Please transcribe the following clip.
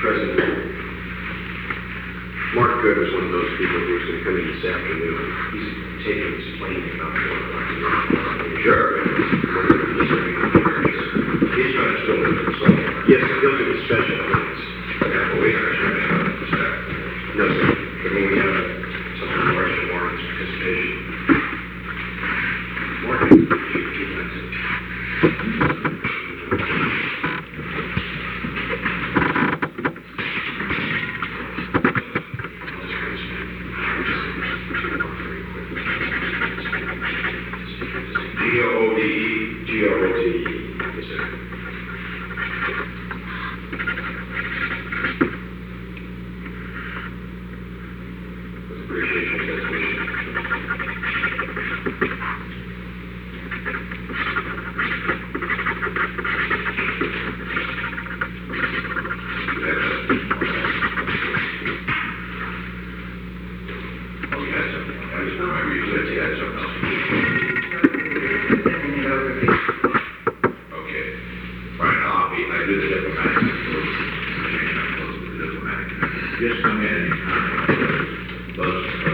President, Mark Good was one of those people who was going to come in this afternoon. He's taking his plane about 4 o'clock in the morning. Sure. He's trying to still do it. So, yes, he'll do the special things. Yeah, but we are trying to have the staff. No, sir. But when we have something more for Warren's participation. Warren, he likes it. G-O-O-D-E. Yes, sir. With appreciation of that Oh, you had something. I just remember you said you had something else. Okay. Fine, I do the diplomatic. Just come in and those